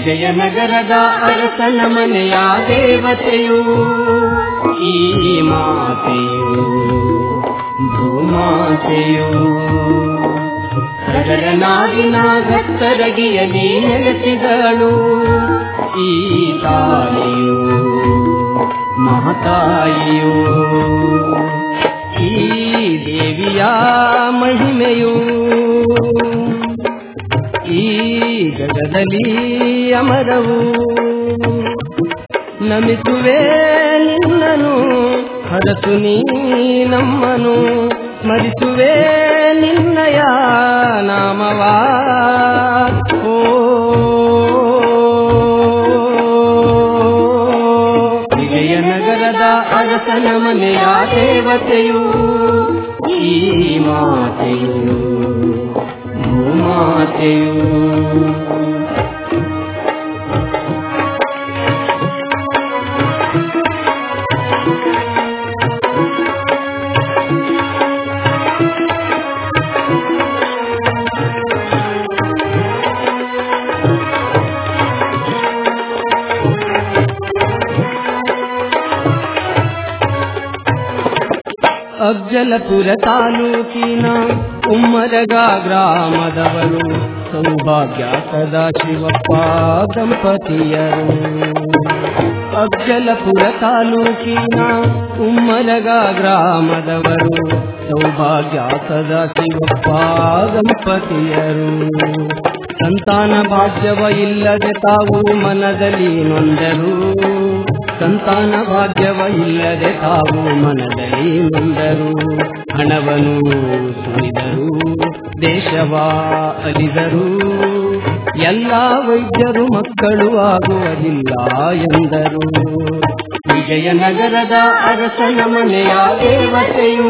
ವಿಜಯನಗರದ ಅರಸನ ಮನೆಯ ದೇವತೆಯು ಈ ಮಾತೆಯು ಭೂಮಾತೆಯು. ಸಗರ ನಾಡಿನ ಗತ್ತರಗಿಯಲ್ಲಿ ನೆಲೆಸಿದಳು ಈ ತಾಯಿಯು ಮಹತಾಯಿಯು. ಈ ದೇವಿಯ ಮಹಿಮೆಯು ಈ ಜಗದಲ್ಲಿ ಅಮರವು. ನಮಿಸುವೆ ನಿನ್ನನು ಹರಸು ನೀ ನಮ್ಮನು, ಸ್ಮರಿಸುವೆ ನಿನ್ನಯ ನಾಮವಾ. ಓ ವಿಜಯನಗರದ ಅರಸನ ಮನೆಯ ದೇವತೆಯು ಈ ಮಾತೆಯು ಭೂಮಾತೆಯು. ಅಫ್ಜಲಪುರ ತಾಲೂಕಿನ ಉಮ್ಮರಗ ಗ್ರಾಮದವರು ಸೌಭಾಗ್ಯ ಸದಾಶಿವಪ್ಪ ದಂಪತಿಯರು. ಅಫ್ಜಲಪುರ ತಾಲೂಕಿನ ಉಮ್ಮರಗ ಗ್ರಾಮದವರು ಸೌಭಾಗ್ಯ ಸದಾಶಿವಪ್ಪ ದಂಪತಿಯರು. ಸಂತಾನ ಭಾಗ್ಯವ ಇಲ್ಲದೆ ತಾವು ಮನದಲ್ಲಿ ನೊಂದರು. ಸಂತಾನ ಭಾಗ್ಯವ ಇಲ್ಲದೆ ತಾವು ಮನದಲ್ಲಿ ನೊಂದರು. ಹಣವನ್ನು ಸುರಿದರು, ದೇಶವ ಅಲಿದರು. ಎಲ್ಲ ವೈದ್ಯರು ಮಕ್ಕಳು ಆಗುವುದಿಲ್ಲ ಎಂದರು. ವಿಜಯನಗರದ ಅರಸನ ಮನೆಯ ದೇವತೆಯು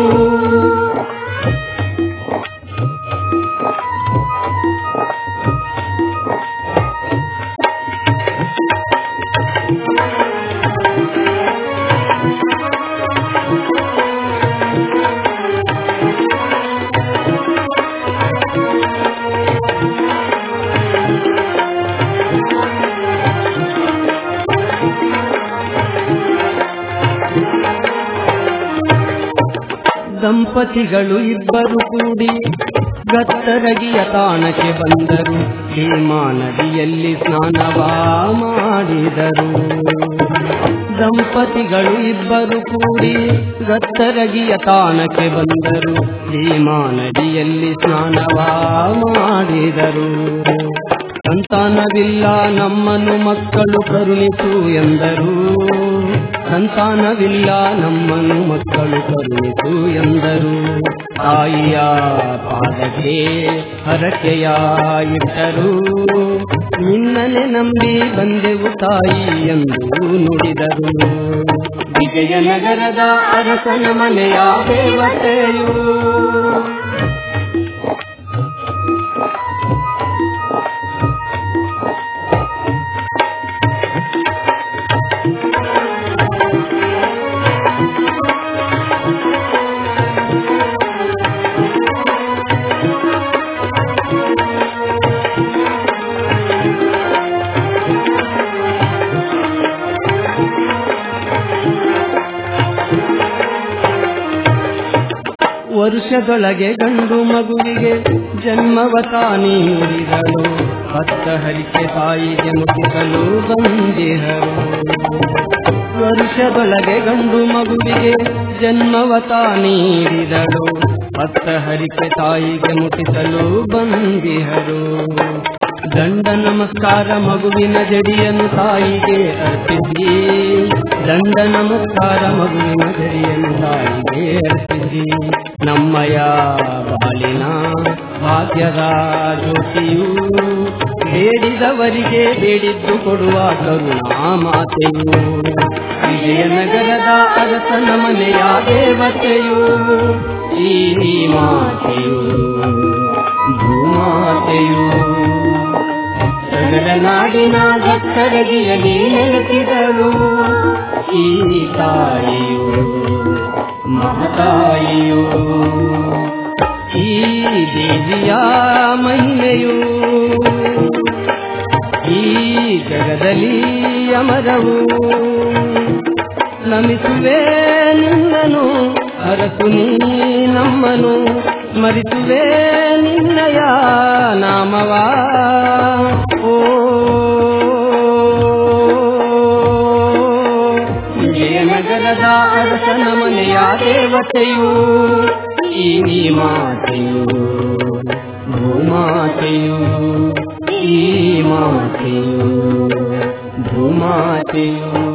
ದಂಪತಿಗಳು ಇಬ್ಬರು ಕೂಡಿ ಗತ್ತರಗಿಯ ತಾಣಕ್ಕೆ ಬಂದರು. ಭೀಮಾ ನದಿಯಲ್ಲಿ ಸ್ನಾನವ ಮಾಡಿದರು. ದಂಪತಿಗಳು ಇಬ್ಬರು ಕೂಡಿ ಗತ್ತರಗಿಯ ತಾಣಕ್ಕೆ ಬಂದರು. ಭೀಮಾ ನದಿಯಲ್ಲಿ ಸ್ನಾನವ ಮಾಡಿದರು. ಸಂತಾನವಿಲ್ಲ ನಮ್ಮನ್ನು ಮಕ್ಕಳು ಕರುಣಿಸು ಎಂದರು. ಸಂತಾನವಿಲ್ಲ ನಮ್ಮನ್ನು ಮಕ್ಕಳು ಕರುಣಿಸು ಎಂದರು. ತಾಯಿಯ ಪಾದಕ್ಕೆ ಹರಕೆಯ ಇಟ್ಟರು. ನಿನ್ನನೆ ನಂಬಿ ಬಂದೆವು ತಾಯಿ ಎಂದು ನುಡಿದರು. ವಿಜಯನಗರದ ಅರಸನ ಮನೆಯ ದೇವತೆಯು ವರ್ಷದೊಳಗೆ ಗಂಡು ಮಗುವಿಗೆ ಜನ್ಮವ ತಾನಿ ನೀಡಿದಳು. ಭತ್ತ ಹರಿಕೆ ತಾಯಿಗೆ ಮುಟ್ಟಿಸಲು ಬಂದಿಹರು. ವರ್ಷದೊಳಗೆ ಗಂಡು ಮಗುವಿಗೆ ಜನ್ಮವ ತಾನಿ ನೀಡಿದಳು. ಭತ್ತ ಹರಿಕೆ ತಾಯಿಗೆ ಮುಟ್ಟಿಸಲು ಬಂದಿಹರು. ದಂಡ ನಮಸ್ಕಾರ ಮಗುವಿನ ಜಡಿಯನ್ನು ತಾಯಿಗೆ ಅರ್ಪಿಸಿ. ದಂಡ ನಮಸ್ಕಾರ ಮಗುವಿನ ಜಡಿಯನ್ನು ತಾಯಿಗೆ ಅರ್ಪಿಸಿ. ನಮ್ಮಯ ಬಾಲಿನ ಭಾಗ್ಯದ ಜ್ಯೋತಿಯು ಬೇಡಿದವರಿಗೆ ಬೇಡಿದ್ದು ಕೊಡುವ ಕರುಣಾ ಮಾತೆಯು. ವಿಜಯನಗರದ ಅರಸನ ಮನೆಯ ದೇವತೆಯು ಈ ಮಾತೆಯು ಭೂಮಾತೆಯು. ಸಗರ ನಾಡಿನ ಗತ್ತರಗಿಯಲ್ಲಿ ನೆಲೆಸಿದಳು ಈ ತಾಯಿಯು ಮಹತಾಯಿಯು. ಈ ದೇವಿಯ ಮಹಿಮೆಯು ಈ ಜಗದಲ್ಲಿ ಅಮರವು. ನಮಿಸುವೆ ನಿನ್ನನು ಅರಸು ನೀ ನಮ್ಮನು, ಸ್ಮರಿಸುವೆ ನಿನ್ನಯ ನಾಮವಾ. ಓ ನಗರದ ಅರಸನ ಮನೆಯ ದೇವತೆಯು ಈ ಮಾತೆಯು, ಭೂಮಾತೆಯು, ಈ ಮಾತೆಯು, ಭೂಮಾತೆಯು.